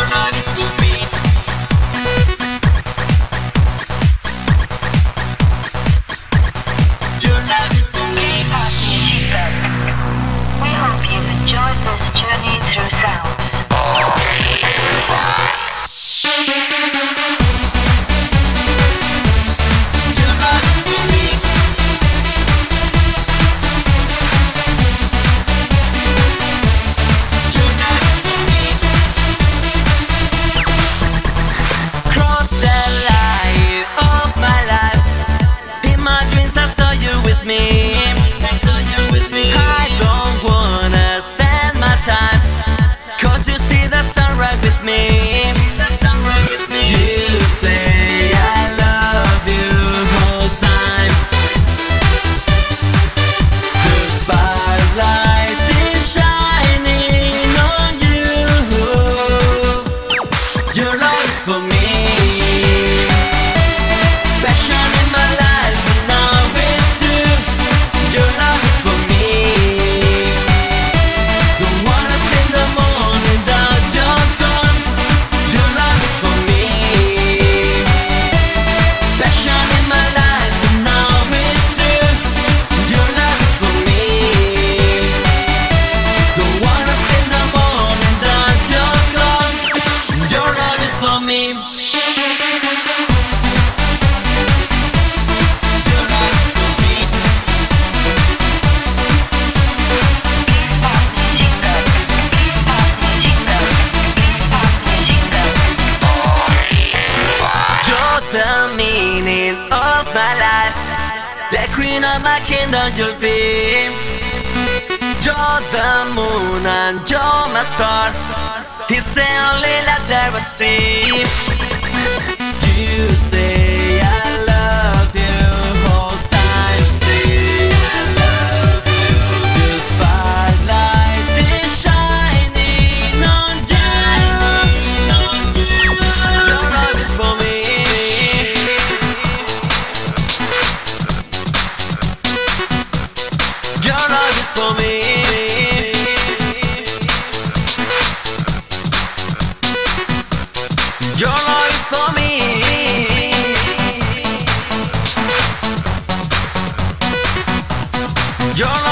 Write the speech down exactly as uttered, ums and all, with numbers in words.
love is for me. Your love is for me. We hope you've enjoyed this journey through sounds. Your love is for me. Your love is for me. Cross the line of my life. In my dreams I saw you with me. I saw you with me. I don't wanna spend my time, 'cause you see the sunrise with me. The sunrise with me. You say I love you all time. The spotlight is shining on you. Your love is for me. Passion in my life, and now it's true. Your love is for me. Don't wanna see the morning without your gone. Your love is for me. Passion in my life, and now it's true. Your love is for me. Don't wanna see the morning without your gone. Your love is for me. The meaning of my life, the queen of my kingdom, you'll be. You're the moon and you're my star. It's the only light that I see. You say I love you all time. Say I love you. The spotlight is shining on you. Your love is for me. Your love is for me. Your love is for me. Your